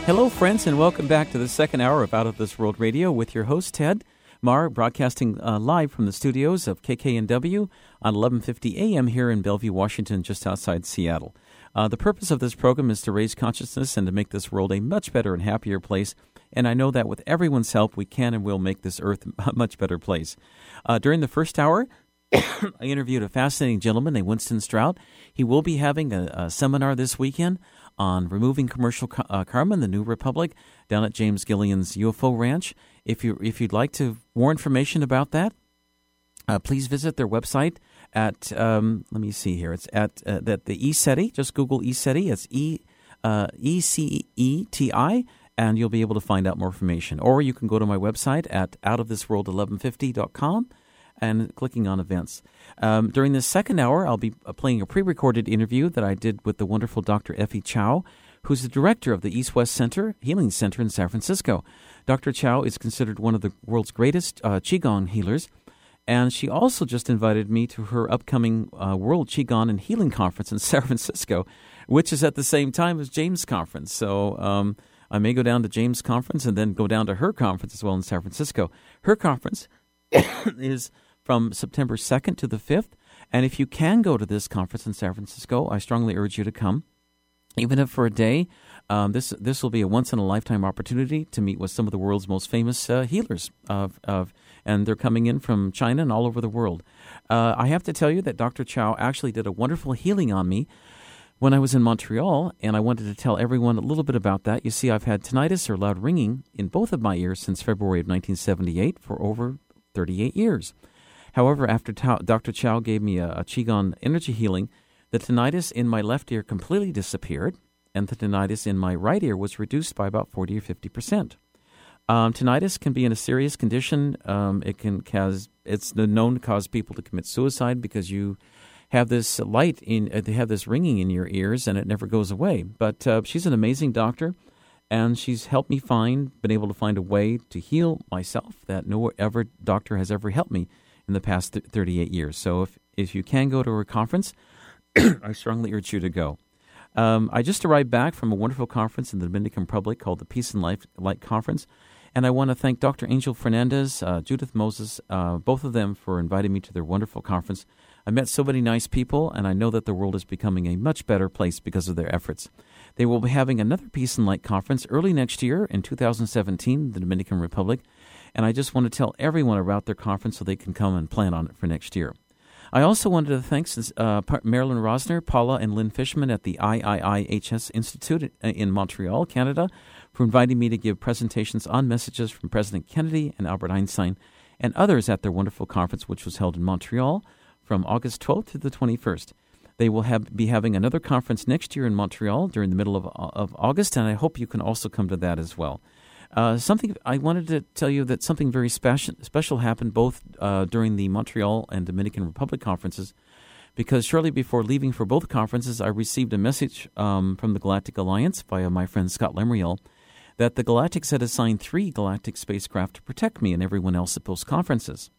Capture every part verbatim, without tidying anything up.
Hello, friends, and welcome back to the second hour of Out of This World Radio with your host, Ted Marr, broadcasting uh, live from the studios of K K N W on eleven fifty A M here in Bellevue, Washington, just outside Seattle. Uh, the purpose of this program is to raise consciousness and to make this world a much better and happier place, and I know that with everyone's help, we can and will make this earth a much better place. Uh, during the first hour, I interviewed a fascinating gentleman named Winston Strout. He will be having a, a seminar this weekend on removing commercial uh, carbon, the New Republic, down at James Gillian's U F O Ranch. If you if you'd like to more information about that, uh, please visit their website at um, let me see here. It's at uh, that the ECETI. Just Google ECETI. It's E uh, E C E T I, and you'll be able to find out more information. Or you can go to my website at out of this world eleven fifty dot com. And clicking on events. Um, during this second hour, I'll be playing a pre-recorded interview that I did with the wonderful Doctor Effie Chow, who's the director of the East-West Center Healing Center in San Francisco. Doctor Chow is considered one of the world's greatest uh, Qigong healers, and she also just invited me to her upcoming uh, World Qigong and Healing Conference in San Francisco, which is at the same time as James' conference. So um, I may go down to James' conference and then go down to her conference as well in San Francisco. Her conference is from September second to the fifth. And if you can go to this conference in San Francisco, I strongly urge you to come. Even if for a day, um, this this will be a once-in-a-lifetime opportunity to meet with some of the world's most famous uh, healers. Of, of, and they're coming in from China and all over the world. Uh, I have to tell you that Doctor Chow actually did a wonderful healing on me when I was in Montreal, and I wanted to tell everyone a little bit about that. You see, I've had tinnitus or loud ringing in both of my ears since February of nineteen seventy-eight for over thirty-eight years. However, after Ta- Doctor Chow gave me a, a Qigong energy healing, the tinnitus in my left ear completely disappeared, and the tinnitus in my right ear was reduced by about forty or fifty percent. Um, tinnitus can be in a serious condition. Um, it can cause, it's known to cause people to commit suicide because you have this light in, uh, they have this ringing in your ears, and it never goes away. But uh, she's an amazing doctor, and she's helped me find, been able to find a way to heal myself that no ever doctor has ever helped me in the past th- thirty-eight years. So if, if you can go to her conference, I strongly urge you to go. Um, I just arrived back from a wonderful conference in the Dominican Republic called the Peace and Life Light Conference, and I want to thank Doctor Angel Fernandez, uh, Judith Moses, uh, both of them for inviting me to their wonderful conference. I met so many nice people, and I know that the world is becoming a much better place because of their efforts. They will be having another Peace and Light Conference early next year in two thousand seventeen in the Dominican Republic, and I just want to tell everyone about their conference so they can come and plan on it for next year. I also wanted to thank uh, Marilyn Rosner, Paula, and Lynn Fishman at the I I I H S Institute in Montreal, Canada, for inviting me to give presentations on messages from President Kennedy and Albert Einstein and others at their wonderful conference, which was held in Montreal from August twelfth to the twenty-first. They will have, be having another conference next year in Montreal during the middle of, of August, and I hope you can also come to that as well. Uh, something I wanted to tell you that something very special special happened both uh, during the Montreal and Dominican Republic conferences, because shortly before leaving for both conferences, I received a message um, from the Galactic Alliance via my friend Scott Lemriel that the Galactics had assigned three galactic spacecraft to protect me and everyone else at those conferences.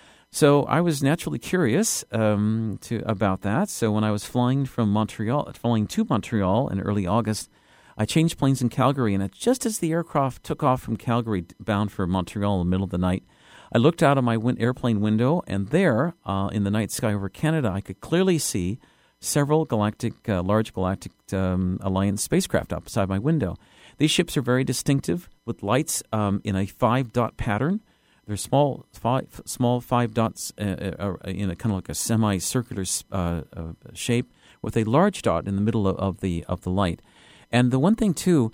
So I was naturally curious um, to about that. So when I was flying from Montreal, flying to Montreal in early August, I changed planes in Calgary, and just as the aircraft took off from Calgary bound for Montreal in the middle of the night, I looked out of my win- airplane window, and there, uh, in the night sky over Canada, I could clearly see several galactic, uh, large galactic um, alliance spacecraft outside my window. These ships are very distinctive, with lights um, in a five-dot pattern. They're small, five, small five dots uh, uh, in a kind of like a semicircular uh, uh, shape, with a large dot in the middle of, of the of the light. And the one thing, too,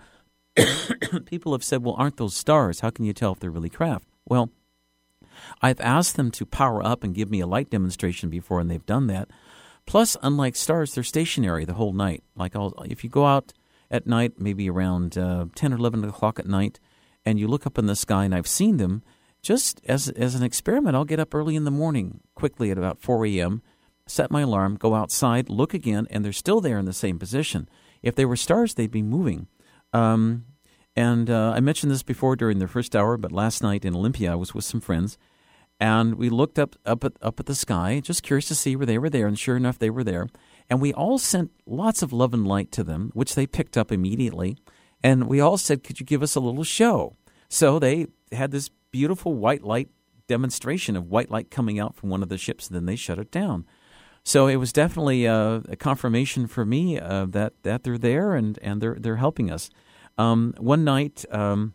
people have said, well, aren't those stars? How can you tell if they're really craft? Well, I've asked them to power up and give me a light demonstration before, and they've done that. Plus, unlike stars, they're stationary the whole night. Like I'll, if you go out at night, maybe around uh, ten or eleven o'clock at night, and you look up in the sky, and I've seen them, just as as an experiment, I'll get up early in the morning, quickly at about four a.m., set my alarm, go outside, look again, and they're still there in the same position. If they were stars, they'd be moving. Um, and uh, I mentioned this before during the first hour, but last night in Olympia, I was with some friends, and we looked up up at, up at the sky, just curious to see where they were there, and sure enough, they were there. And we all sent lots of love and light to them, which they picked up immediately. And we all said, could you give us a little show? So they had this beautiful white light demonstration of white light coming out from one of the ships, and then they shut it down. So it was definitely uh, a confirmation for me uh, that that they're there and, and they're they're helping us. Um, one night, um,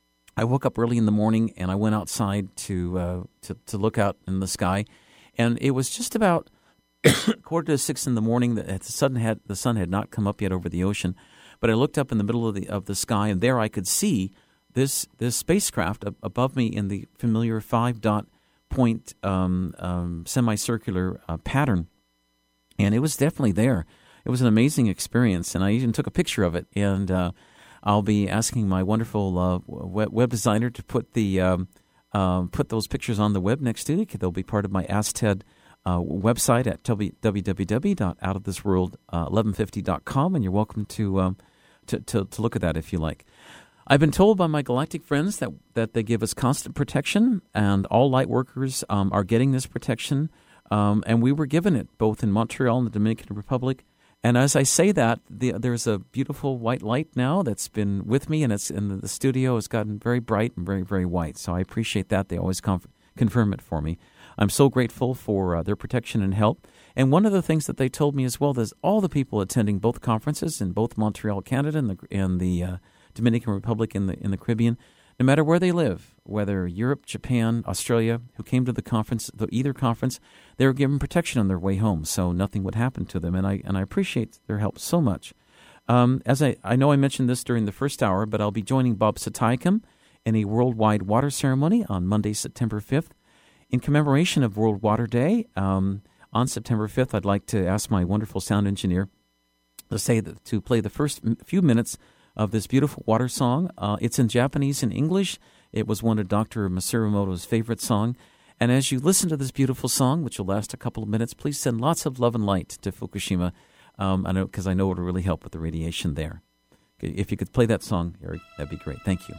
I woke up early in the morning and I went outside to uh, to to look out in the sky, and it was just about quarter to six in the morning. That the sun had the sun had not come up yet over the ocean, but I looked up in the middle of the of the sky, and there I could see this this spacecraft above me in the familiar five dot point um, um, semicircular uh, pattern. And it was definitely there. It was an amazing experience, and I even took a picture of it. And uh, I'll be asking my wonderful uh, web, web designer to put the um, uh, put those pictures on the web next week. They'll be part of my Ask Ted uh, website at w w w dot out of this world eleven fifty dot com, and you're welcome to, um, to to to look at that if you like. I've been told by my galactic friends that that they give us constant protection, and all light workers um, are getting this protection. Um, and we were given it both in Montreal and the Dominican Republic. And as I say that, the, there's a beautiful white light now that's been with me, and it's in the studio has gotten very bright and very, very white. So I appreciate that. They always conf- confirm it for me. I'm so grateful for uh, their protection and help. And one of the things that they told me as well is all the people attending both conferences in both Montreal, Canada, and the, and the uh, Dominican Republic in the in the Caribbean, no matter where they live, whether Europe, Japan, Australia, who came to the conference, the either conference, they were given protection on their way home, so nothing would happen to them. And I and I appreciate their help so much. Um, as I, I know I mentioned this during the first hour, but I'll be joining Bob Satayacom in a worldwide water ceremony on Monday, September fifth. In commemoration of World Water Day, um, on September fifth, I'd like to ask my wonderful sound engineer to say that, to play the first few minutes of this beautiful water song. Uh, it's in Japanese and English. It was one of Doctor Masaru Emoto's favorite song. And as you listen to this beautiful song, which will last a couple of minutes, please send lots of love and light to Fukushima, um, I know because I know it will really help with the radiation there. Okay, if you could play that song, Eric, that'd be great. Thank you.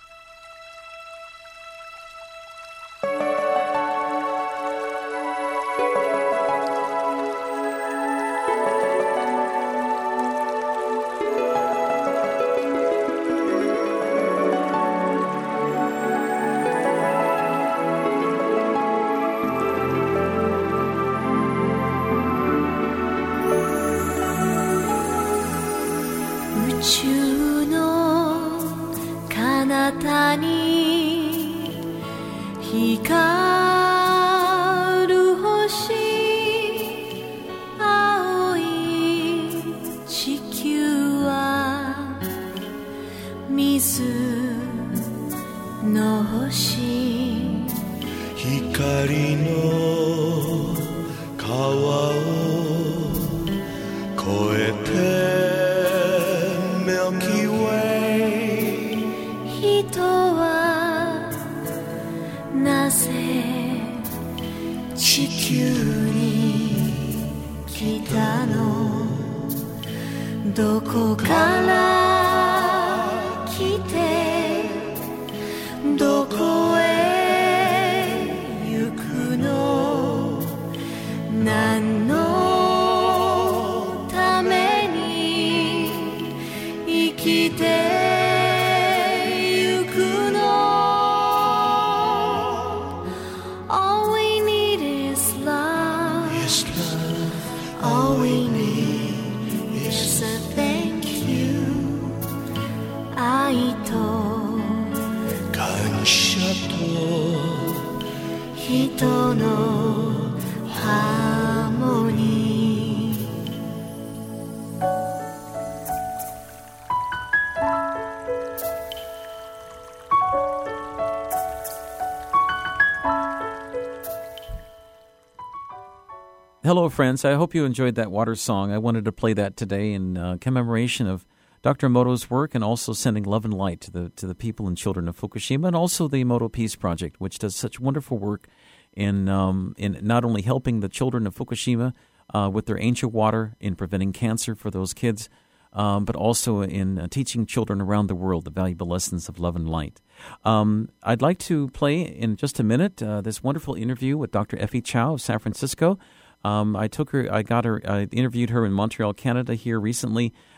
Hello, friends. I hope you enjoyed that water song. I wanted to play that today in uh, commemoration of Doctor Emoto's work, and also sending love and light to the to the people and children of Fukushima, and also the Emoto Peace Project, which does such wonderful work in um, in not only helping the children of Fukushima uh, with their ancient water, in preventing cancer for those kids, um, but also in uh, teaching children around the world the valuable lessons of love and light. Um, I'd like to play in just a minute uh, this wonderful interview with Doctor Effie Chow of San Francisco. Um, I took her, I got her, I interviewed her in Montreal, Canada here recently.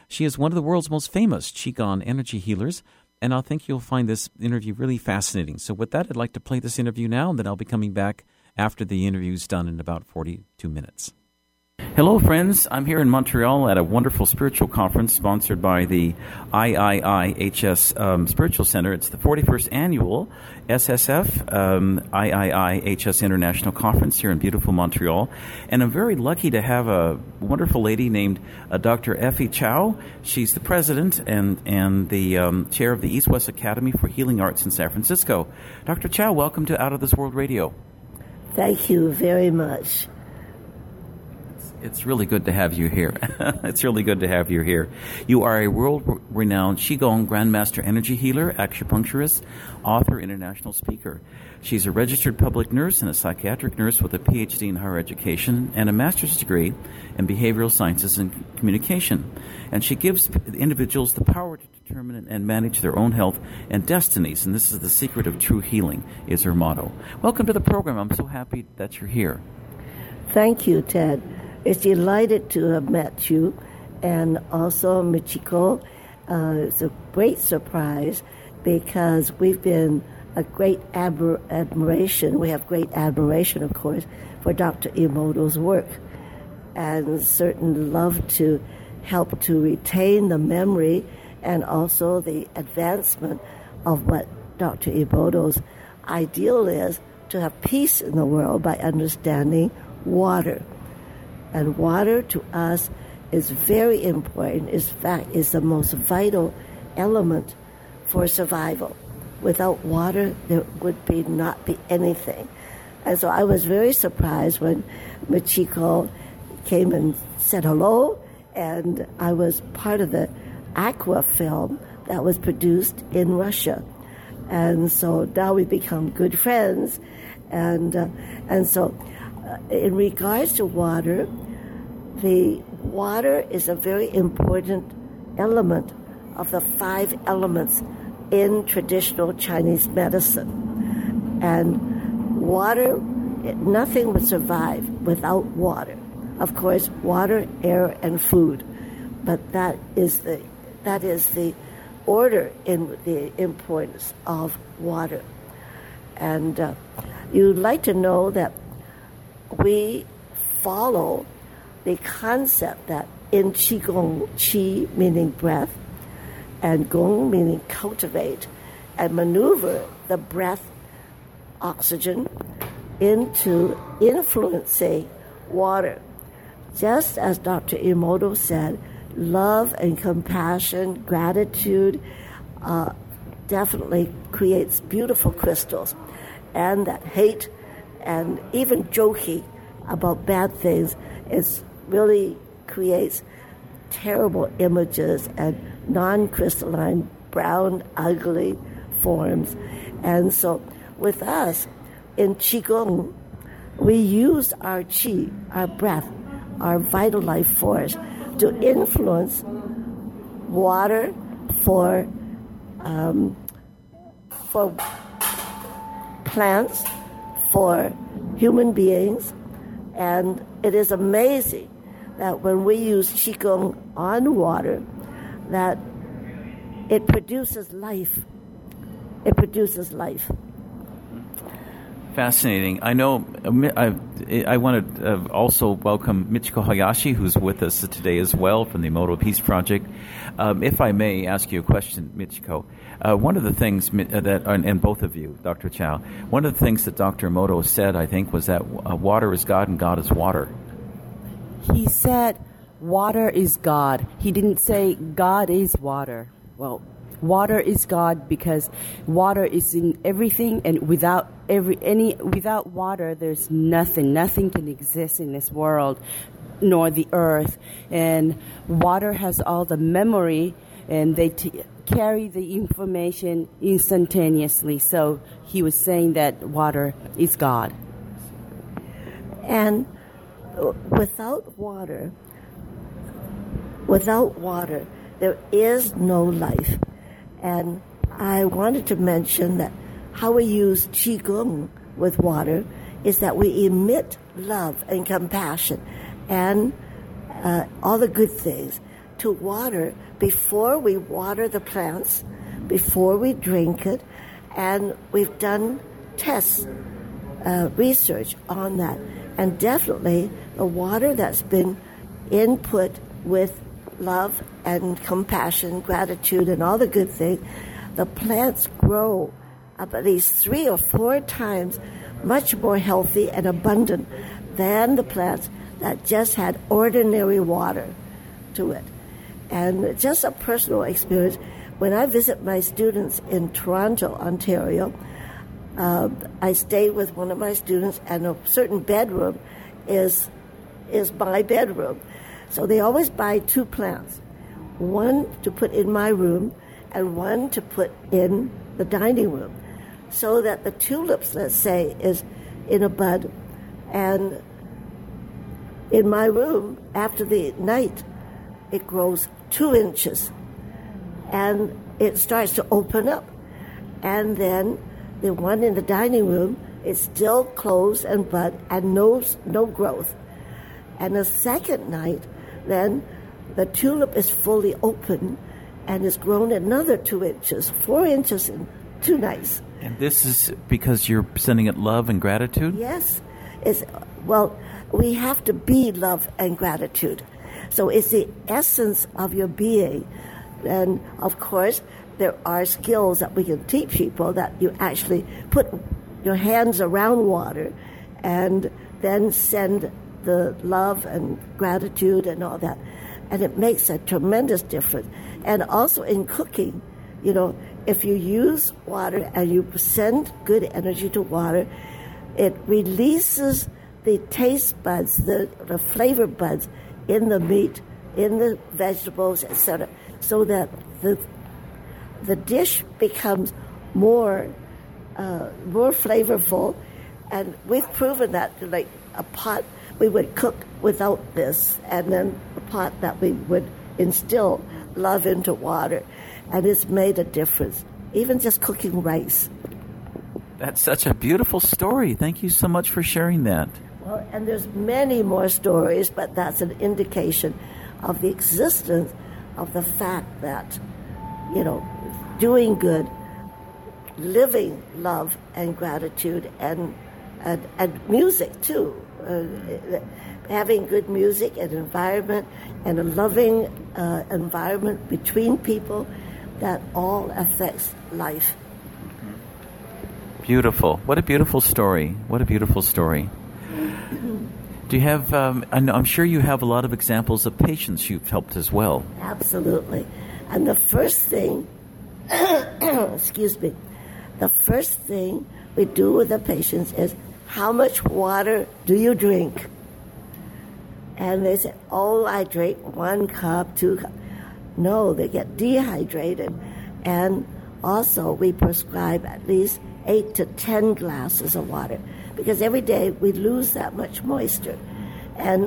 She is one of the world's most famous Qigong energy healers, and I think you'll find this interview really fascinating. So with that, I'd like to play this interview now, and then I'll be coming back after the interview's done in about forty-two minutes. Hello, friends. I'm here in Montreal at a wonderful spiritual conference sponsored by the I I I H S um, Spiritual Center. It's the forty-first annual S S F um, I I I H S International Conference here in beautiful Montreal. And I'm very lucky to have a wonderful lady named uh, Doctor Effie Chow. She's the president and, and the um, chair of the East-West Academy for Healing Arts in San Francisco. Doctor Chow, welcome to Out of This World Radio. Thank you very much. It's really good to have you here. It's really good to have you here. You are a world-renowned Qigong Grandmaster Energy Healer, acupuncturist, author, international speaker. She's a registered public nurse and a psychiatric nurse with a P H D in higher education and a master's degree in behavioral sciences and communication. And she gives individuals the power to determine and manage their own health and destinies. And this is the secret of true healing, is her motto. Welcome to the program. I'm so happy that you're here. Thank you, Ted. It's delighted to have met you, and also Michiko. Uh, it's a great surprise because we've been a great admir- admiration. We have great admiration, of course, for Doctor Emoto's work, and certainly love to help to retain the memory and also the advancement of what Doctor Emoto's ideal is, to have peace in the world by understanding water. And water to us is very important. In fact, is the most vital element for survival. Without water, there would be not be anything. And so I was very surprised when Michiko came and said hello, and I was part of the Aqua film that was produced in Russia. And so now we become good friends. And, uh, and so in regards to water, the water is a very important element of the five elements in traditional Chinese medicine. And water, nothing would survive without water. Of course, water, air, and food. But that is the that is the order in the importance of water. And uh, you'd like to know that we follow the concept that in Qigong, Qi meaning breath, and Gong meaning cultivate, and maneuver the breath, oxygen, into influencing water. Just as Doctor Emoto said, love and compassion, gratitude, uh, definitely creates beautiful crystals, and that hate and even joking about bad things is really creates terrible images and non-crystalline, brown, ugly forms. And so with us, in Qigong, we use our Qi, our breath, our vital life force, to influence water for um, for plants, for human beings. And it is amazing that when we use Qigong on water, that it produces life. It produces life. Fascinating. I know I, I want to uh, also welcome Michiko Hayashi, who's with us today as well from the Emoto Peace Project. Um, if I may ask you a question, Michiko, uh, one of the things that, and both of you, Doctor Chow, one of the things that Doctor Emoto said, I think, was that uh, water is God and God is water. He said water is God. He didn't say God is water. Well, water is God because water is in everything, and without every any without water, there's nothing. Nothing can exist in this world, nor the earth. And water has all the memory, and they t- carry the information instantaneously. So he was saying that water is God. And without water, without water, there is no life. And I wanted to mention that how we use Qigong with water is that we emit love and compassion and uh, all the good things to water before we water the plants, before we drink it, and we've done tests, uh, research on that. And definitely the water that's been input with love and compassion, gratitude, and all the good things, the plants grow up at least three or four times much more healthy and abundant than the plants that just had ordinary water to it. And just a personal experience, when I visit my students in Toronto, Ontario, uh, I stay with one of my students, and a certain bedroom is is my bedroom. So they always buy two plants, one to put in my room and one to put in the dining room, so that the tulips, let's say, is in a bud, and in my room, after the night, it grows two inches, and it starts to open up. And then the one in the dining room is still closed and bud and no, no growth. And the second night, then the tulip is fully open and has grown another two inches, four inches in two nights. And this is because you're sending it love and gratitude? Yes. It's, well, we have to be love and gratitude. So it's the essence of your being. And, of course, there are skills that we can teach people, that you actually put your hands around water and then send the love and gratitude and all that. And it makes a tremendous difference. And also in cooking, you know, if you use water and you send good energy to water, it releases the taste buds, the, the flavor buds in the meat, in the vegetables, et cetera, so that the the dish becomes more uh, more flavorful. And we've proven that, like a pot we would cook without this, and then a pot that we would instill love into water, and it's made a difference. Even just cooking rice. That's such a beautiful story. Thank you so much for sharing that. Well, and there's many more stories, but that's an indication of the existence of the fact that, you know, doing good, living love and gratitude, and and, and music too. Uh, having good music and environment and a loving uh, environment between people, that all affects life. Beautiful. What a beautiful story. What a beautiful story. Do you have, um, I know, I'm sure you have a lot of examples of patients you've helped as well. Absolutely. And the first thing, excuse me, the first thing we do with the patients is, how much water do you drink? And they say, oh, I drink one cup, two cups. No, they get dehydrated. And also we prescribe at least eight to ten glasses of water, because every day we lose that much moisture. And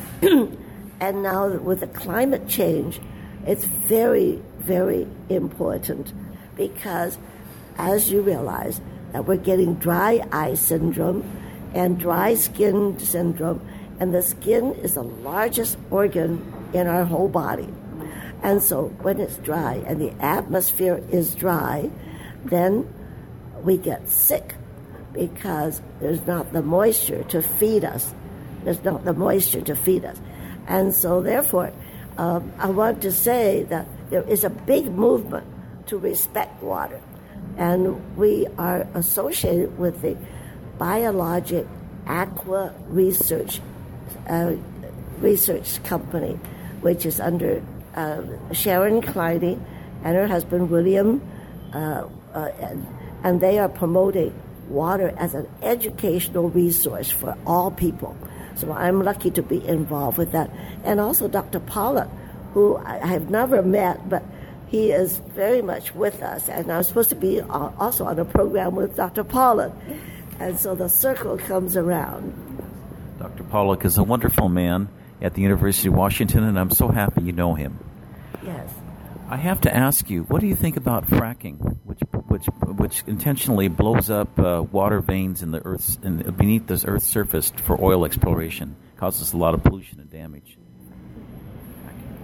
and now with the climate change, it's very, very important, because as you realize that we're getting dry eye syndrome and dry skin syndrome, and the skin is the largest organ in our whole body. And so when it's dry and the atmosphere is dry, then we get sick, because there's not the moisture to feed us. There's not the moisture to feed us. And so therefore, um, I want to say that there is a big movement to respect water. And we are associated with the Biologic Aqua Research uh, research company, which is under uh, Sharon Kleine and her husband William, uh, uh, and, and they are promoting water as an educational resource for all people. So I'm lucky to be involved with that. And also Doctor Pollock, who I have never met, but he is very much with us. And I'm supposed to be also on a program with Doctor Pollock. And so the circle comes around. Doctor Pollock is a wonderful man at the University of Washington, and I'm so happy you know him. Yes. I have to ask you, what do you think about fracking, which which which intentionally blows up uh, water veins in the earth's in, beneath this Earth's surface for oil exploration, causes a lot of pollution and damage?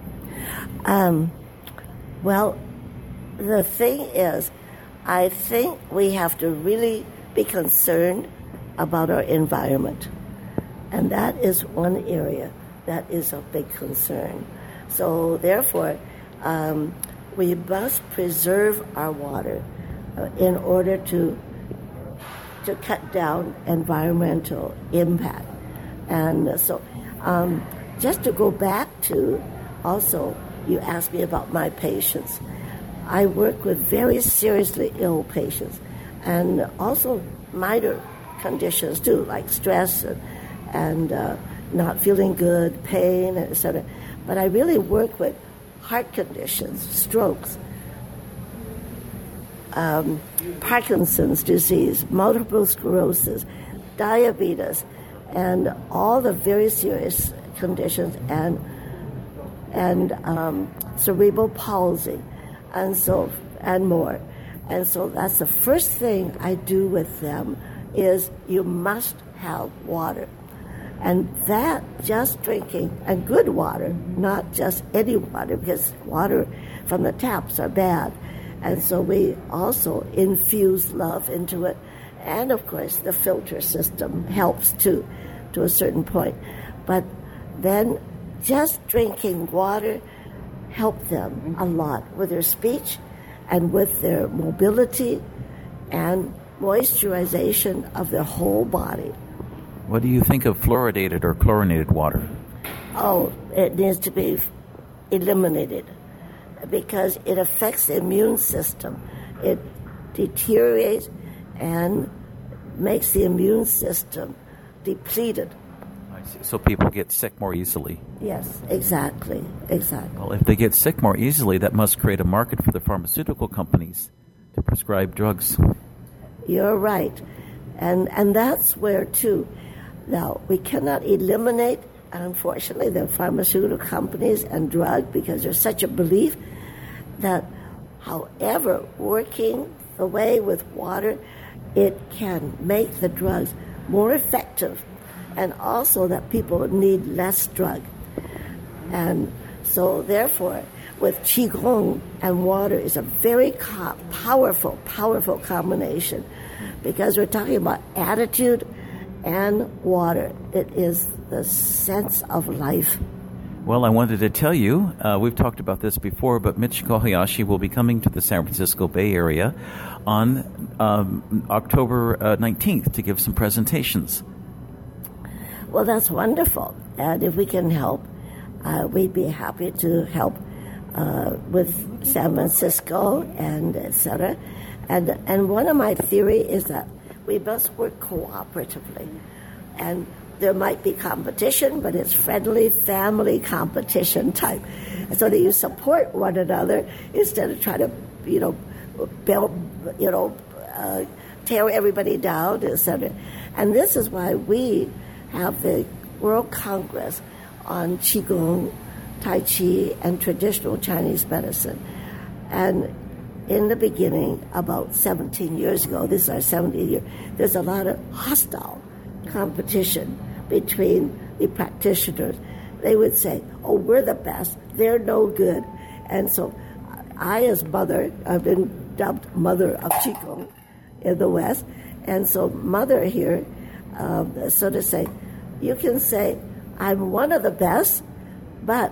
Um, well, the thing is, I think we have to really be concerned about our environment. And that is one area that is a big concern. So therefore, um, we must preserve our water uh, in order to to cut down environmental impact. And so um, just to go back to, also, you asked me about my patients. I work with very seriously ill patients and also minor conditions too, like stress and, and uh, not feeling good, pain, et cetera. But I really work with heart conditions, strokes, um, Parkinson's disease, multiple sclerosis, diabetes, and all the very serious conditions, and and um, cerebral palsy, and so and more. And so that's the first thing I do with them is you must have water. And that just drinking, and good water, not just any water, because water from the taps are bad. And so we also infuse love into it. And of course, the filter system helps too, to a certain point. But then just drinking water helped them a lot with their speech and with their mobility and moisturization of their whole body. What do you think of fluoridated or chlorinated water? Oh, it needs to be eliminated because it affects the immune system. It deteriorates and makes the immune system depleted. I see. So people get sick more easily. Yes, exactly, exactly. Well, if they get sick more easily, that must create a market for the pharmaceutical companies to prescribe drugs. You're right. And and that's where, too, now, we cannot eliminate, unfortunately, the pharmaceutical companies and drug because there's such a belief that, however, working the way with water, it can make the drugs more effective, and also that people need less drug. And so, therefore, with Qigong and water is a very co- powerful, powerful combination because we're talking about attitude and water. It is the sense of life. Well, I wanted to tell you, uh, we've talked about this before, but Michiko Hayashi will be coming to the San Francisco Bay Area on um, October uh, nineteenth to give some presentations. Well, that's wonderful. And if we can help, uh, we'd be happy to help uh, with San Francisco and et cetera. And, and one of my theory is that we must work cooperatively. And there might be competition, but it's friendly family competition type. So that you support one another instead of trying to, you know, build, you know, uh, tear everybody down, et cetera. And this is why we have the World Congress on Qigong, Tai Chi, and traditional Chinese medicine. And in the beginning, about seventeen years ago, this is our seventieth year, there's a lot of hostile competition between the practitioners. They would say, oh, we're the best, they're no good. And so I, as mother, I've been dubbed mother of Qigong in the West, and so mother here, um, so to say, you can say, I'm one of the best, but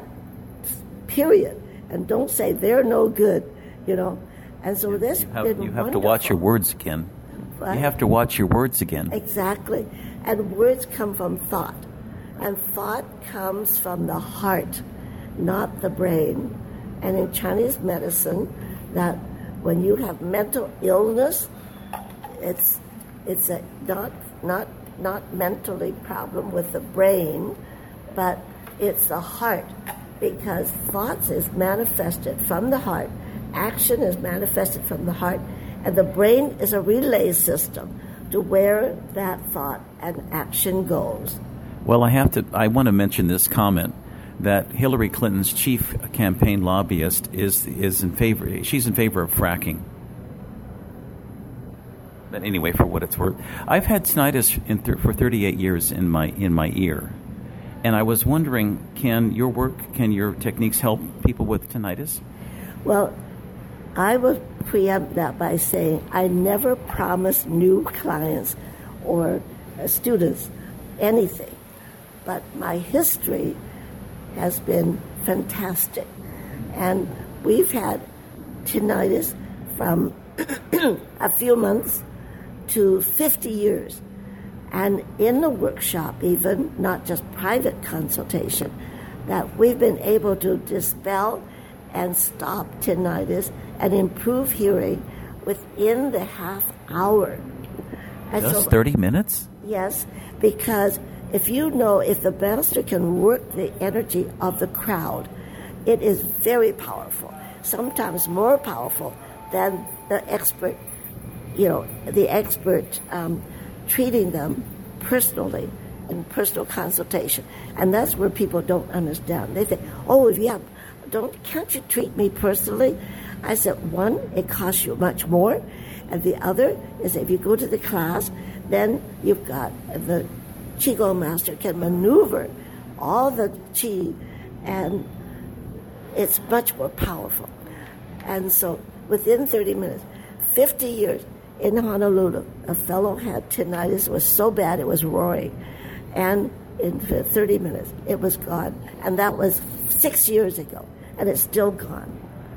period. And don't say they're no good, you know. And so this you have, been you have wonderful. to watch your words again. What? You have to watch your words again. Exactly. And words come from thought. And thought comes from the heart, not the brain. And in Chinese medicine, that when you have mental illness, it's it's a not not not mentally problem with the brain, but it's the heart, because thoughts is manifested from the heart, action is manifested from the heart, and the brain is a relay system to where that thought and action goes. Well, I have to. I want to mention this comment that Hillary Clinton's chief campaign lobbyist is is in favor. She's in favor of fracking. But anyway, for what it's worth, I've had tinnitus in th- for thirty-eight years in my in my ear, And I was wondering, can your work, can your techniques help people with tinnitus? Well, I would preempt that by saying I never promise new clients or uh, students anything, but my history has been fantastic. And we've had tinnitus from a few months to fifty years. And in the workshop, even, not just private consultation, that we've been able to dispel and stop tinnitus and improve hearing within the half hour. And Just so, thirty minutes? Yes, because if you know, if the master can work the energy of the crowd, it is very powerful, sometimes more powerful than the expert, you know, the expert um, treating them personally in personal consultation. And that's where people don't understand. They think, oh, if you have, don't, can't you treat me personally? I said, one, it costs you much more. And the other is if you go to the class, then you've got the Qigong master can maneuver all the Qi, and it's much more powerful. And so within thirty minutes, fifty years, in Honolulu, a fellow had tinnitus. It was so bad it was roaring. And in thirty minutes, it was gone. And that was six years ago, and it's still gone.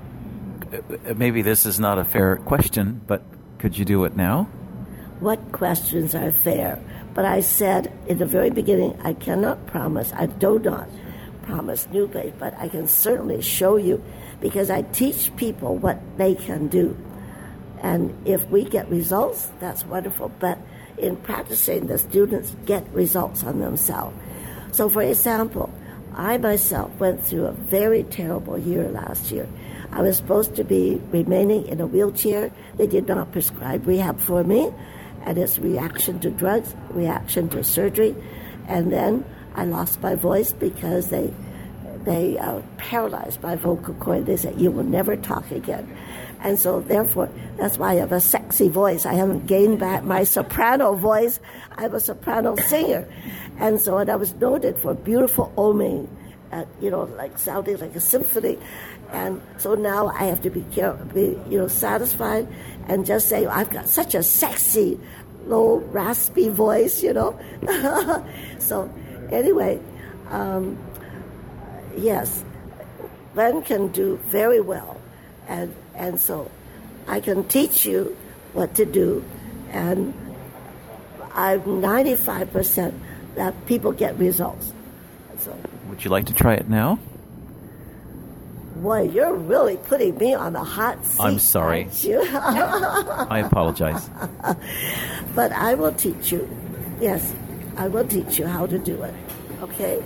Maybe this is not a fair question, but could you do it now? What questions are fair? But I said in the very beginning, I cannot promise, I do not promise new place, but I can certainly show you, because I teach people what they can do. And if we get results, that's wonderful. But in practicing, the students get results on themselves. So, for example, I myself went through a very terrible year last year. I was supposed to be remaining in a wheelchair. They did not prescribe rehab for me. And it's reaction to drugs, reaction to surgery. And then I lost my voice because they they uh, paralyzed my vocal cord. They said, you will never talk again. And so, therefore, that's why I have a sexy voice. I haven't gained back my soprano voice. I'm a soprano singer. And so, and I was noted for beautiful oming, uh, you know, like sounding like a symphony. And so now I have to be, careful, be, you know, satisfied and just say, I've got such a sexy, low, raspy voice, you know. So, anyway, um, yes, one can do very well. And and so I can teach you what to do, and I'm ninety-five percent that people get results. So, would you like to try it now? Boy, you're really putting me on the hot seat. I'm sorry. Aren't you? I apologize. But I will teach you. Yes, I will teach you how to do it. Okay?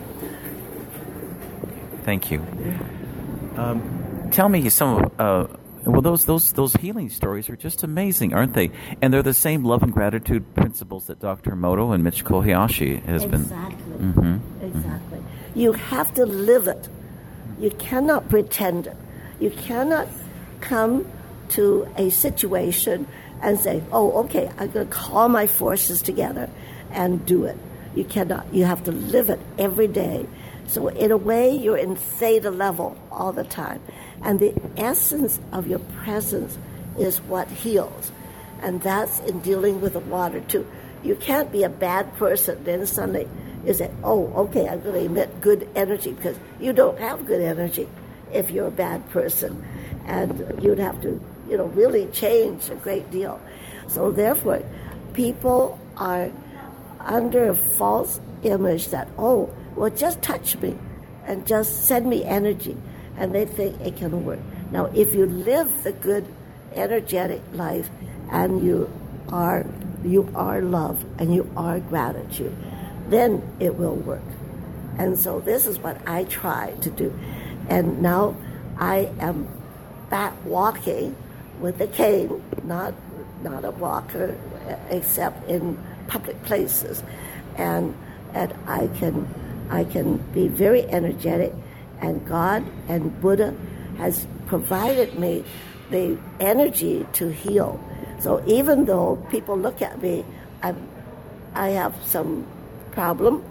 Thank you. Um, tell me some. Uh, well, those those those healing stories are just amazing, aren't they? And they're the same love and gratitude principles that Doctor Emoto and Michiko Hayashi has exactly. been. Exactly. Mm-hmm. Exactly. Mm-hmm. You have to live it. You cannot pretend it. You cannot come to a situation and say, oh, okay, I'm going to call my forces together and do it. You cannot. You have to live it every day. So in a way, you're in theta level all the time. And the essence of your presence is what heals. And that's in dealing with the water, too. You can't be a bad person, then suddenly you say, oh, okay, I'm going to emit good energy, because you don't have good energy if you're a bad person. And you'd have to, you know, really change a great deal. So therefore, people are under a false image that, oh, well, just touch me and just send me energy, and they think it can work. Now, if you live the good, energetic life, and you are you are love and you are gratitude, then it will work. And so this is what I try to do. And now I am back walking with a cane, not not a walker, except in public places, and and I can. I can be very energetic, and God and Buddha has provided me the energy to heal. So even though people look at me, I'm, I have some problem,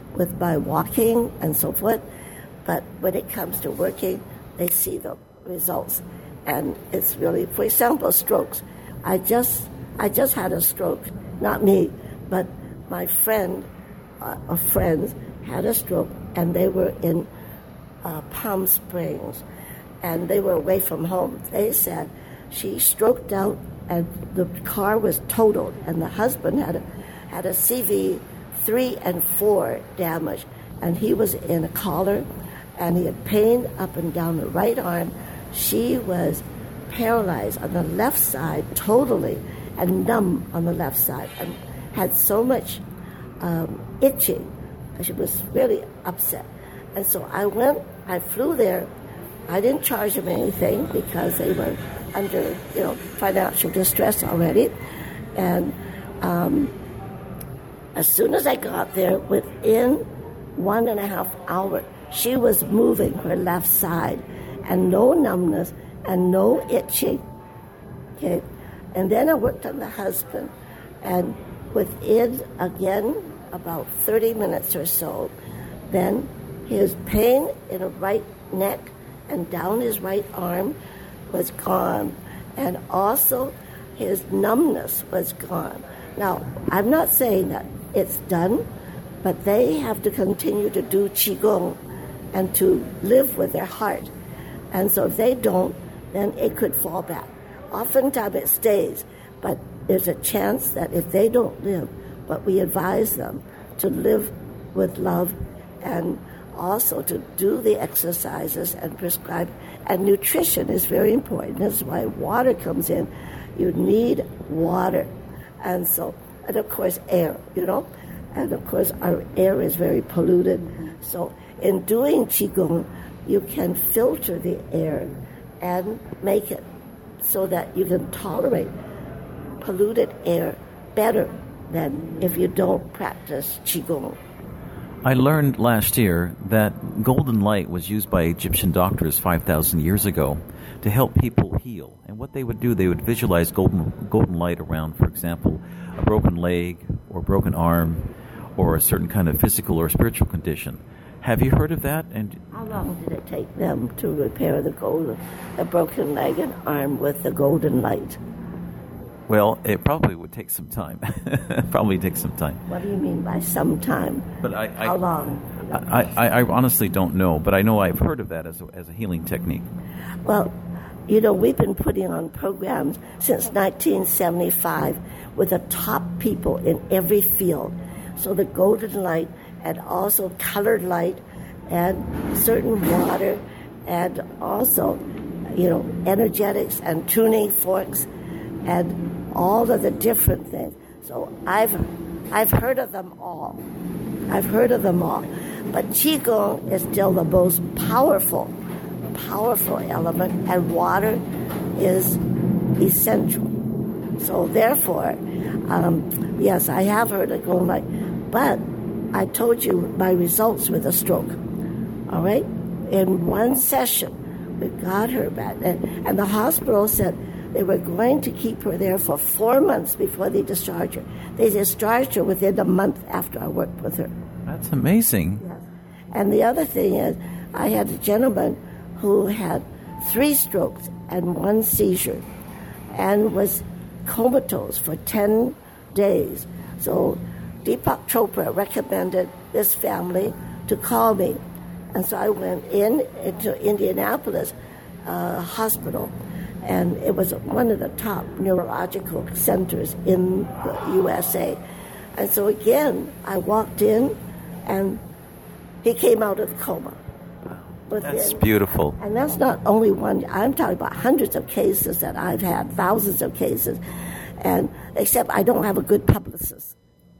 with my walking and so forth. But when it comes to working, they see the results. And it's really, for example, strokes. I just I just had a stroke, not me, but my friend, uh, a friend had a stroke, and they were in uh, Palm Springs, and they were away from home. They said she stroked out, and the car was totaled, and the husband had a, had a C V three and four damage, and he was in a collar, and he had pain up and down the right arm. She was paralyzed on the left side totally, and numb on the left side, and had so much um, itching. She was really upset. And so I went, I flew there. I didn't charge them anything because they were under, you know, financial distress already. And um, as soon as I got there, within one and a half hours, she was moving her left side, and no numbness and no itching. Okay. And then I worked on the husband, and within, again, about thirty minutes or so, then his pain in the right neck and down his right arm was gone, and also his numbness was gone. Now, I'm not saying that it's done, but they have to continue to do Qigong and to live with their heart. And so if they don't, then it could fall back. Oftentimes it stays, but there's a chance that if they don't live, but we advise them to live with love and also to do the exercises and prescribe. And nutrition is very important. That's why water comes in. You need water. And so, and of course, air, you know. And of course, our air is very polluted. So in doing Qigong, you can filter the air and make it so that you can tolerate polluted air better than if you don't practice Qigong. I learned last year that golden light was used by Egyptian doctors five thousand years ago to help people heal. And what they would do, they would visualize golden golden light around, for example, a broken leg or broken arm or a certain kind of physical or spiritual condition. Have you heard of that? And how long did it take them to repair the golden, the broken leg and arm with the golden light? Well, it probably would take some time. Probably take some time. What do you mean by some time? But I, I, how long? I, I, I honestly don't know, but I know I've heard of that as a, as a healing technique. Well, you know, we've been putting on programs since nineteen seventy-five with the top people in every field. So the golden light, and also colored light, and certain water, and also, you know, energetics and tuning forks, and all of the different things. So I've I've heard of them all. I've heard of them all. But Qigong is still the most powerful, powerful element, and water is essential. So therefore, um, yes, I have heard of golden light, but I told you my results with a stroke. All right? In one session, we got her back. And, and the hospital said they were going to keep her there for four months before they discharged her. They discharged her within a month after I worked with her. That's amazing. Yes. And the other thing is, I had a gentleman who had three strokes and one seizure and was comatose for ten days. So Deepak Chopra recommended this family to call me. And so I went in into Indianapolis uh, Hospital, and it was one of the top neurological centers in the U S A. And so again, I walked in, and he came out of the coma. Within. That's beautiful. And that's not only one. I'm talking about hundreds of cases that I've had, thousands of cases, and except I don't have a good publicist.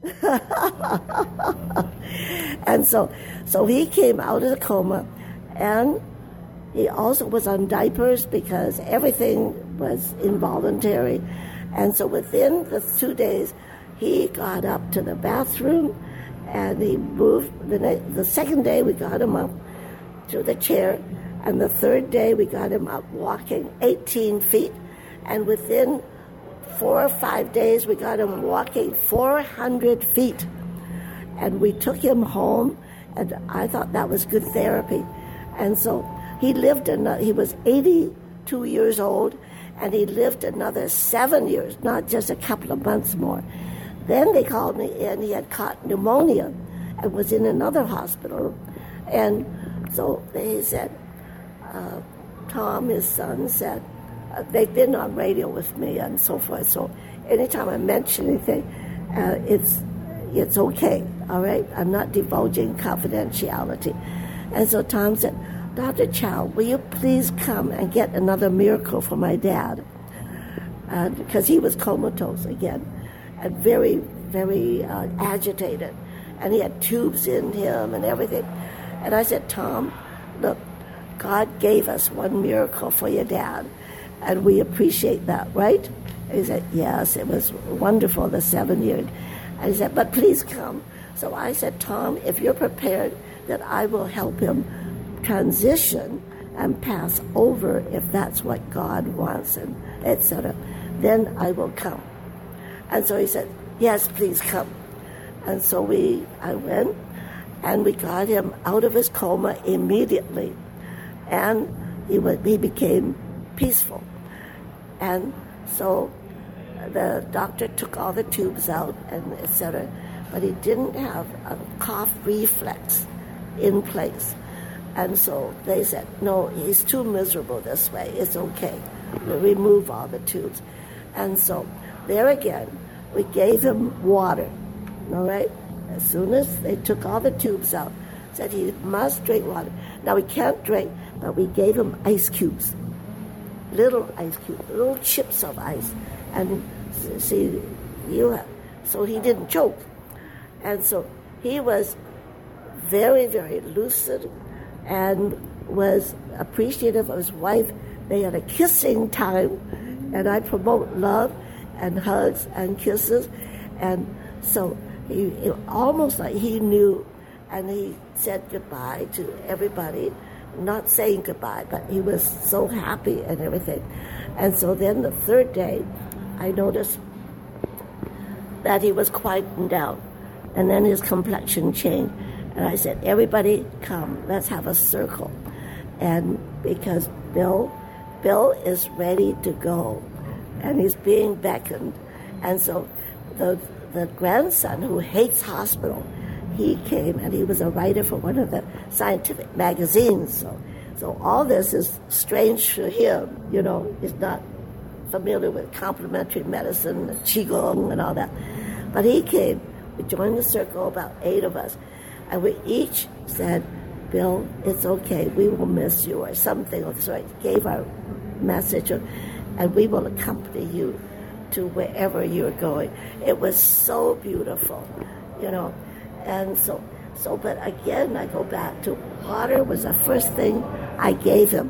And so, so he came out of the coma, and he also was on diapers because everything was involuntary. And so within the two days, he got up to the bathroom, and he moved. The, the second day, we got him up to the chair, and the third day, we got him up walking eighteen feet, and within four or five days, we got him walking four hundred feet. And we took him home, and I thought that was good therapy. And so he lived, another, he was eighty-two years old, and he lived another seven years, not just a couple of months more. Then they called me in. He had caught pneumonia and was in another hospital. And so they said, uh, Tom, his son, said, uh, they've been on radio with me and so forth. So anytime I mention anything, uh, it's it's okay, all right? I'm not divulging confidentiality. And so Tom said, Doctor Chow, will you please come and get another miracle for my dad? Uh, because he was comatose again and very, very uh, agitated. And he had tubes in him and everything. And I said, Tom, look, God gave us one miracle for your dad, and we appreciate that, right? And he said, yes, it was wonderful, the seven years. And he said, but please come. So I said, Tom, if you're prepared, that I will help him transition and pass over if that's what God wants, and et cetera, then I will come. And so he said, yes, please come. And so we, I went, and we got him out of his coma immediately. And he, was, he became peaceful. And so the doctor took all the tubes out, and et cetera, but he didn't have a cough reflex in place. And so they said, no, he's too miserable this way. It's okay. We'll remove all the tubes. And so there again, we gave him water, all right? As soon as they took all the tubes out, said he must drink water. Now, he can't drink, but we gave him ice cubes, little ice cubes, little chips of ice. And see, you have, so he didn't choke. And so he was very, very lucid and was appreciative of his wife. They had a kissing time, and I promote love and hugs and kisses. And so he, it, almost like he knew, and he said goodbye to everybody, not saying goodbye, but he was so happy and everything. And so then the third day, I noticed that he was quieting down, and then his complexion changed. And I said, everybody come, let's have a circle. And because Bill, Bill is ready to go, and he's being beckoned. And so the the grandson who hates hospital, he came, and he was a writer for one of the scientific magazines. So, so all this is strange to him, you know. He's not familiar with complementary medicine, and Qigong and all that. But he came, we joined the circle, about eight of us, and we each said, Bill, it's okay, we will miss you, or something of the sort. Gave our message, and we will accompany you to wherever you're going. It was so beautiful, you know. And so, so, but again, I go back to water was the first thing I gave him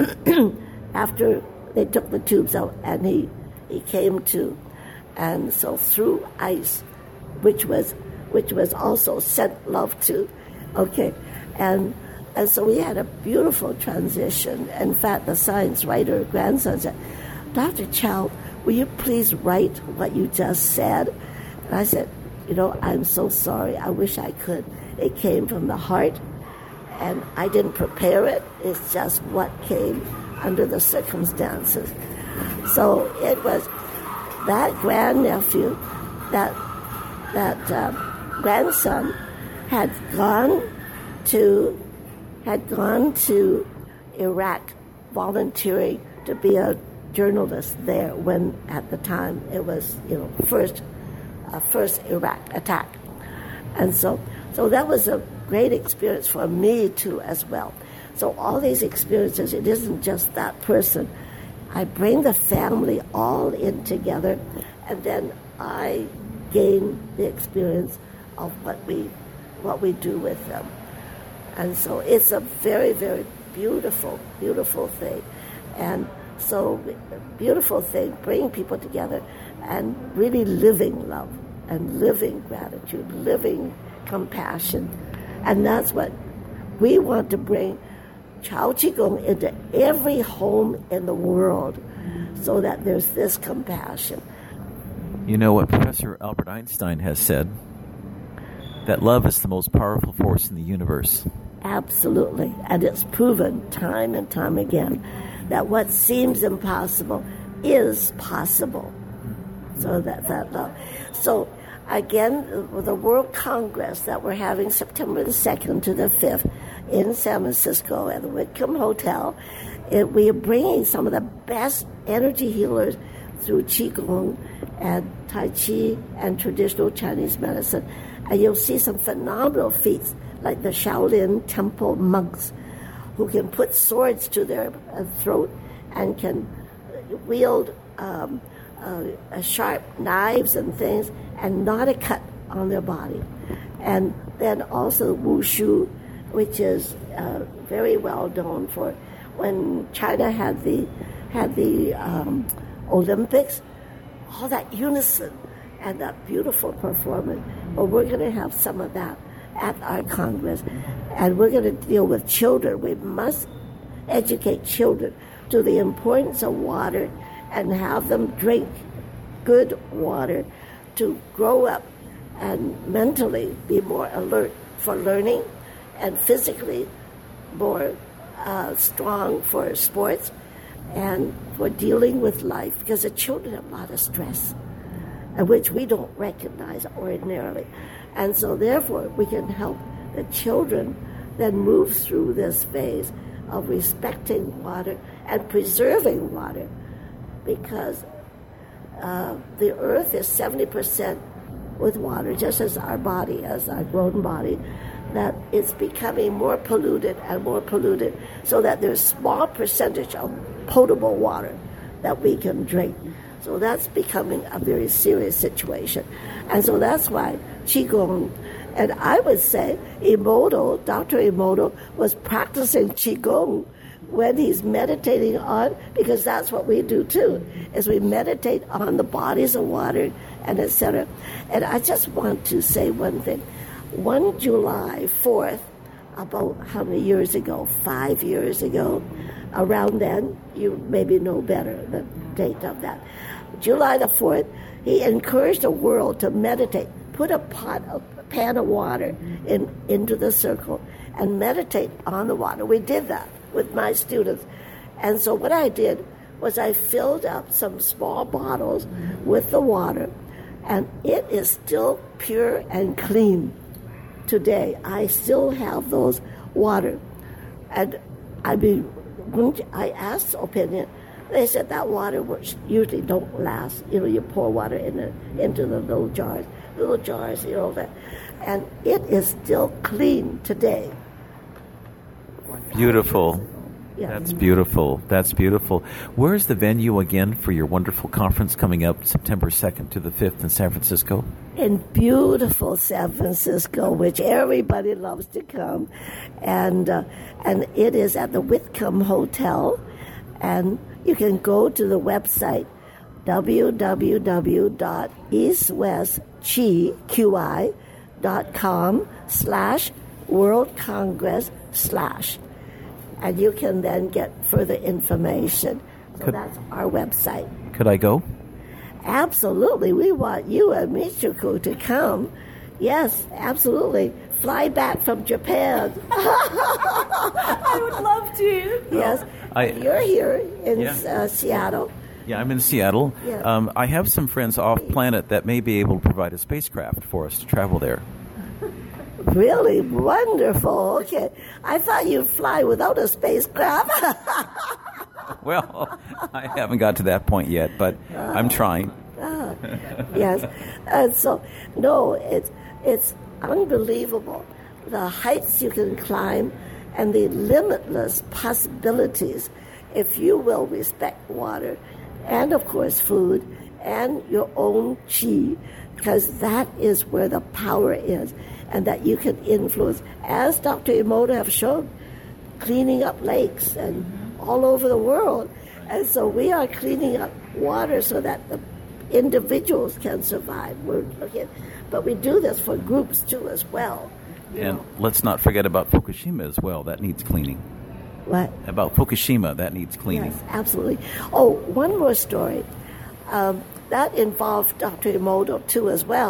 after they took the tubes out, and he, he came to. And so through ice, which was which was also sent love to, okay, and and so we had a beautiful transition. In fact, the science writer grandson said, Doctor Chow, will you please write what you just said? And I said, you know, I'm so sorry. I wish I could. It came from the heart, and I didn't prepare it. It's just what came under the circumstances. So it was that grandnephew, that that uh, grandson had gone to had gone to Iraq, volunteering to be a journalist there when at the time it was, you know, first uh, first Iraq attack. And so so that was a great experience for me too as well. So all these experiences, it isn't just that person. I bring the family all in together, and then I gain the experience of what we what we do with them. And so it's a very, very beautiful, beautiful thing. And so beautiful thing, bringing people together and really living love and living gratitude, living compassion. And that's what we want to bring Chao Qigong into every home in the world, so that there's this compassion. You know what Professor Albert Einstein has said? that love is the most powerful force in the universe. Absolutely. And it's proven time and time again that what seems impossible is possible. So that, that love. So again, the World Congress that we're having September the second to the fifth in San Francisco at the Whitcomb Hotel, it, we are bringing some of the best energy healers through Qigong and Tai Chi and traditional Chinese medicine. And you'll see some phenomenal feats like the Shaolin Temple monks who can put swords to their uh, throat and can wield um, uh, sharp knives and things and not a cut on their body. And then also Wushu, which is uh, very well known for when China had the had the um, Olympics, all that unison and that beautiful performance. Well, we're going to have some of that at our Congress, and we're going to deal with children. We must educate children to the importance of water and have them drink good water to grow up and mentally be more alert for learning and physically more uh, strong for sports and for dealing with life, because the children have a lot of stress, which we don't recognize ordinarily. And so therefore we can help the children then move through this phase of respecting water and preserving water, because uh, the earth is seventy percent with water, just as our body, as our grown body, that it's becoming more polluted and more polluted, so that there's a small percentage of potable water that we can drink. So that's becoming a very serious situation. And so that's why Qigong, and I would say Emoto, Doctor Emoto, was practicing Qigong when he's meditating on, because that's what we do too, is we meditate on the bodies of water and et cetera. And I just want to say one thing. One July fourth, about how many years ago, five years ago, around then, you maybe know better the date of that. July the fourth, he encouraged the world to meditate, put a pot, a pan of water in into the circle and meditate on the water. We did that with my students. And so what I did was I filled up some small bottles with the water, and it is still pure and clean today. I still have those water. And I mean, when I asked opinion, they said that water which usually don't last. You know, you pour water in the, into the little jars, little jars, you know, that, and it is still clean today. Beautiful. Yeah. That's beautiful. That's beautiful. Where's the venue again for your wonderful conference coming up September second to the fifth in San Francisco? In beautiful San Francisco, which everybody loves to come. And uh, and it is at the Whitcomb Hotel. And you can go to the website, w w w dot east west chi dot com slash World Congress slash. And you can then get further information. So could, that's our website. Could I go? Absolutely. We want you and Michiko to come. Yes, absolutely. Fly back from Japan. I would love to. Yes. I, You're here in yeah. uh, Seattle. Yeah, I'm in Seattle. Yeah. Um, I have some friends off planet that may be able to provide a spacecraft for us to travel there. Really wonderful. Okay. I thought you'd fly without a spacecraft. Well, I haven't got to that point yet, but uh, I'm trying. Uh, yes. And so, no, it's, it's unbelievable. The heights you can climb and the limitless possibilities if you will respect water and, of course, food and your own chi, because that is where the power is, and that you can influence, as Doctor Emoto have shown, cleaning up lakes and all over the world. And so we are cleaning up water so that the individuals can survive. We're looking, but we do this for groups too as well. And know. Let's not forget about Fukushima as well. That needs cleaning. What? About Fukushima, that needs cleaning. Yes, absolutely. Oh, one more story. Um, that involved Doctor Emoto too as well.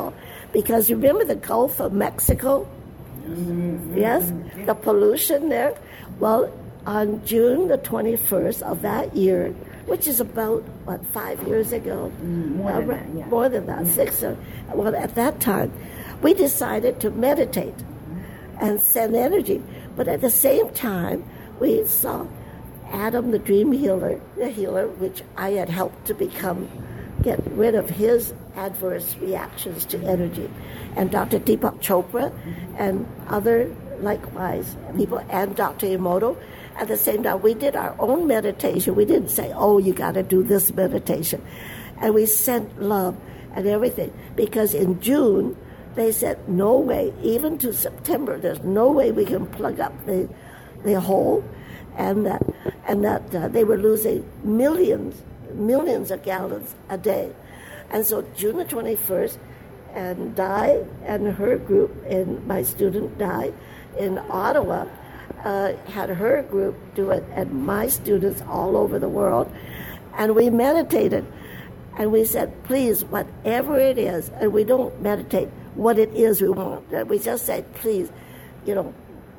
Because remember the Gulf of Mexico? Mm-hmm. Yes? The pollution there? Well, on June the twenty-first of that year, which is about, what, five years ago? Mm, more, uh, than that, yeah. more than that, six. Or, well, at that time, we decided to meditate and send energy. But at the same time, we saw Adam, the dream healer, the healer, which I had helped to become, get rid of his adverse reactions to energy, and Doctor Deepak Chopra, and other likewise people, and Doctor Emoto. At the same time, we did our own meditation. We didn't say, oh, you got to do this meditation. And we sent love and everything. Because in June, they said, no way, even to September, there's no way we can plug up the the hole. And that, and that uh, they were losing millions, millions of gallons a day. And so June the twenty-first, and Di and her group, and my student Di in Ottawa, Uh, had her group do it, and my students all over the world. And we meditated, and we said, please, whatever it is, and we don't meditate what it is we want. We just say, please, you know,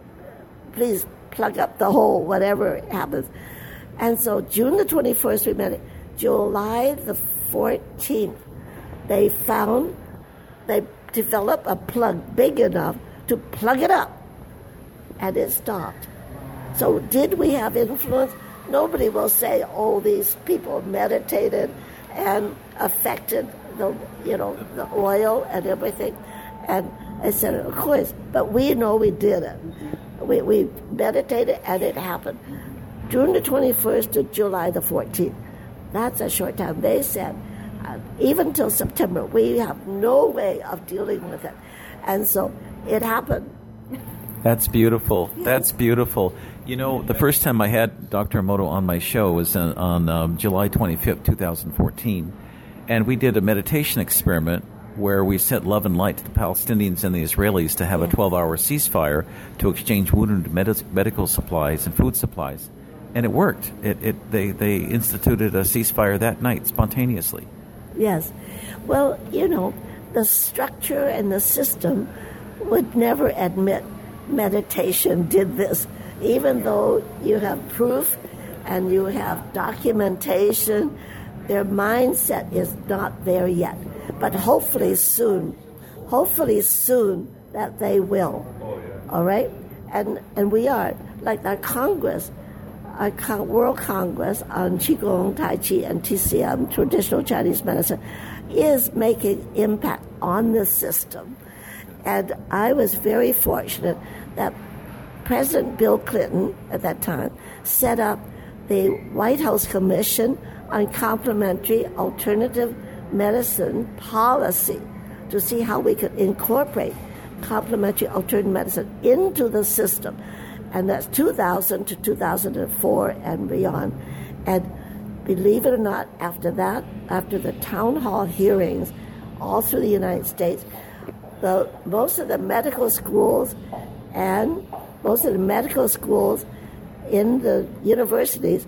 please plug up the hole, whatever happens. And so June the twenty-first, we meditated. July the fourteenth, they found, they developed a plug big enough to plug it up. And it stopped. So did we have influence? Nobody will say, oh, these people meditated and affected the, you know, the oil and everything. And I said, of course, but we know we did it. We, we meditated and it happened. June the twenty-first to July the fourteenth. That's a short time. They said, uh, even till September, we have no way of dealing with it. And so it happened. That's beautiful. That's beautiful. You know, the first time I had Doctor Emoto on my show was on, on um, July twenty-fifth, twenty fourteen, and we did a meditation experiment where we sent love and light to the Palestinians and the Israelis to have a twelve-hour ceasefire to exchange wounded med- medical supplies and food supplies, and it worked. It, it they they instituted a ceasefire that night spontaneously. Yes. Well, you know, the structure and the system would never admit meditation did this, even though you have proof and you have documentation. Their mindset is not there yet, but hopefully soon, hopefully soon that they will. All right, and and we are like our Congress, our Con- World Congress on Qigong, Tai Chi, and T C M, traditional Chinese medicine, is making impact on the system. And I was very fortunate that President Bill Clinton, at that time, set up the White House Commission on Complementary Alternative Medicine Policy to see how we could incorporate complementary alternative medicine into the system. And that's two thousand to two thousand four and beyond. And believe it or not, after that, after the town hall hearings all through the United States, The, most of the medical schools and most of the medical schools in the universities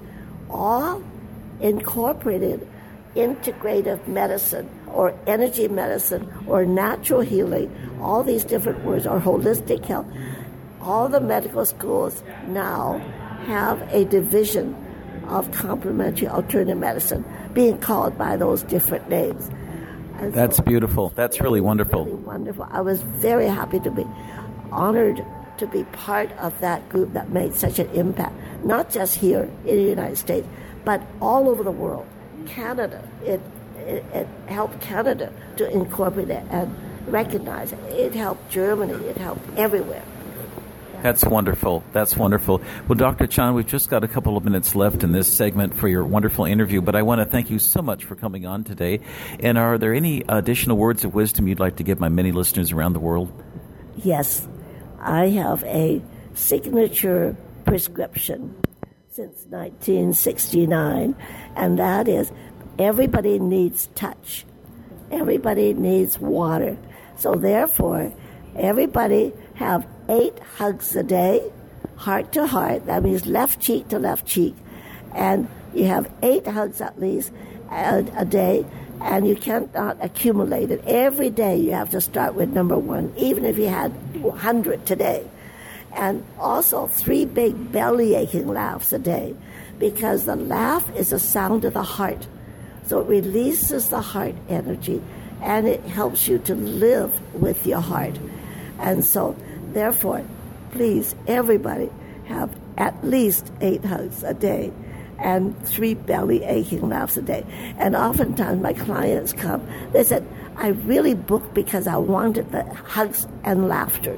all incorporated integrative medicine or energy medicine or natural healing, all these different words, or holistic health. All the medical schools now have a division of complementary alternative medicine being called by those different names. And That's so, beautiful. That's really wonderful. Really wonderful. I was very happy to be honored to be part of that group that made such an impact, not just here in the United States, but all over the world. Canada, it, it, it helped Canada to incorporate it and recognize it. It helped Germany. It helped everywhere. That's wonderful. That's wonderful. Well, Doctor Chan, we've just got a couple of minutes left in this segment for your wonderful interview, but I want to thank you so much for coming on today. And are there any additional words of wisdom you'd like to give my many listeners around the world? Yes. I have a signature prescription since nineteen sixty-nine, and that is everybody needs touch. Everybody needs water. So therefore, everybody have eight hugs a day, heart to heart. That means left cheek to left cheek. And you have eight hugs at least a, a day. And you cannot accumulate it. Every day you have to start with number one, even if you had one hundred today. And also three big belly aching laughs a day, because the laugh is a sound of the heart. So it releases the heart energy, and it helps you to live with your heart. And so, therefore, please, everybody, have at least eight hugs a day and three belly aching laughs a day. And oftentimes my clients come, they said, I really booked because I wanted the hugs and laughter.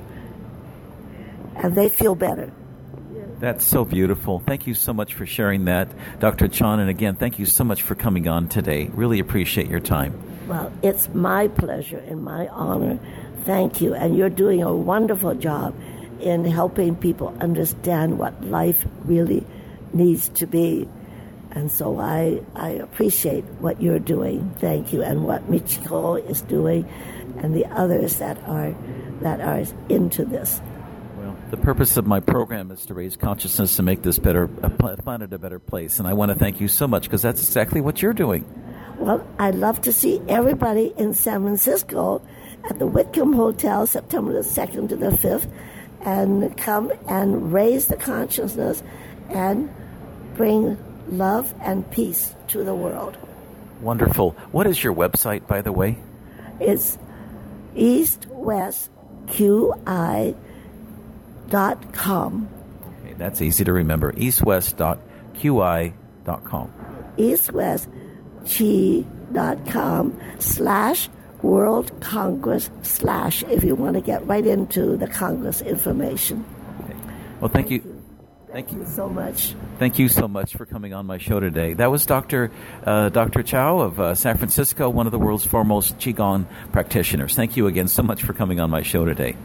And they feel better. That's so beautiful. Thank you so much for sharing that, Doctor Chan. And again, thank you so much for coming on today. Really appreciate your time. Well, it's my pleasure and my honor. Thank you. And you're doing a wonderful job in helping people understand what life really needs to be. And so I I appreciate what you're doing. Thank you. And what Michiko is doing and the others that are that are into this. Well, the purpose of my program is to raise consciousness and make this better a planet a better place. And I want to thank you so much, because that's exactly what you're doing. Well, I'd love to see everybody in San Francisco at the Whitcomb Hotel, September the second to the fifth, and come and raise the consciousness and bring love and peace to the world. Wonderful. What is your website, by the way? It's east west q i dot com. Okay, that's easy to remember. east west dot q i dot com. east west q i dot com slash World Congress slash, if you want to get right into the Congress information. Okay. Well, thank you. Thank you. Thank you so much. Thank you so much for coming on my show today. That was Doctor Uh, Doctor Chow of uh, San Francisco, one of the world's foremost Qigong practitioners. Thank you again so much for coming on my show today.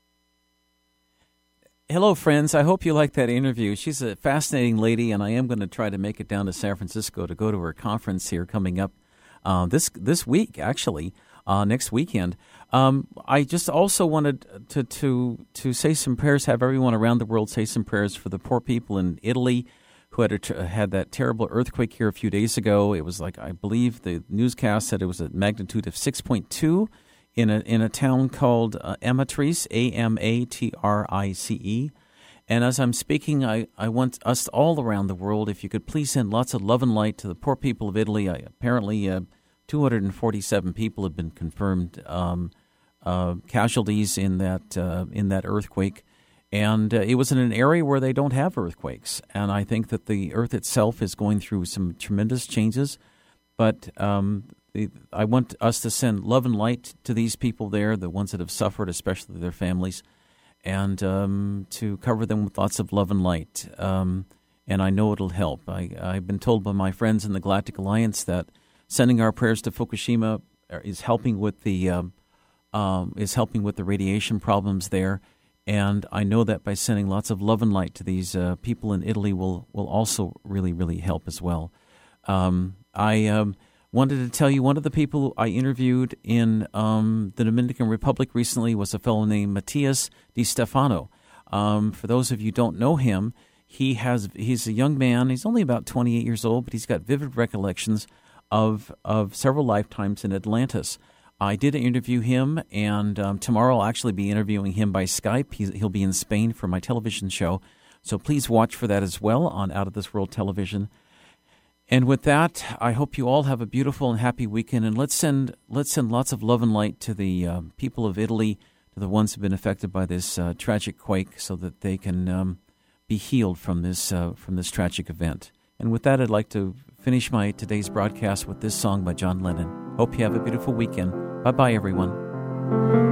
Hello, friends. I hope you liked that interview. She's a fascinating lady, and I am going to try to make it down to San Francisco to go to her conference here coming up uh, this this week, actually, uh, next weekend. Um, I just also wanted to, to to say some prayers, have everyone around the world say some prayers for the poor people in Italy who had a, had that terrible earthquake here a few days ago. It was like, I believe the newscast said it was a magnitude of six point two in a in a town called uh, Amatrice, A M A T R I C E. And as I'm speaking, I, I want us all around the world, if you could please send lots of love and light to the poor people of Italy. I, apparently, uh, two hundred forty-seven people have been confirmed um, uh, casualties in that uh, in that earthquake, and uh, it was in an area where they don't have earthquakes. And I think that the Earth itself is going through some tremendous changes. But um, the, I want us to send love and light to these people there, the ones that have suffered, especially their families, and um, to cover them with lots of love and light. Um, and I know it'll help. I, I've been told by my friends in the Galactic Alliance that sending our prayers to Fukushima is helping with the um, um, is helping with the radiation problems there, and I know that by sending lots of love and light to these uh, people in Italy will will also really really help as well. Um, I um, wanted to tell you one of the people I interviewed in um, the Dominican Republic recently was a fellow named Matias Di Stefano. Um, for those of you who don't know him, he has he's a young man. He's only about twenty-eight years old, but he's got vivid recollections of of several lifetimes in Atlantis. I did interview him, and um, tomorrow I'll actually be interviewing him by Skype. He's, he'll be in Spain for my television show, so please watch for that as well on Out of This World Television. And with that, I hope you all have a beautiful and happy weekend, and let's send let's send lots of love and light to the uh, people of Italy, to the ones who have been affected by this uh, tragic quake, so that they can um, be healed from this uh, from this tragic event. And with that, I'd like to finish my today's broadcast with this song by John Lennon. Hope you have a beautiful weekend. Bye-bye, everyone.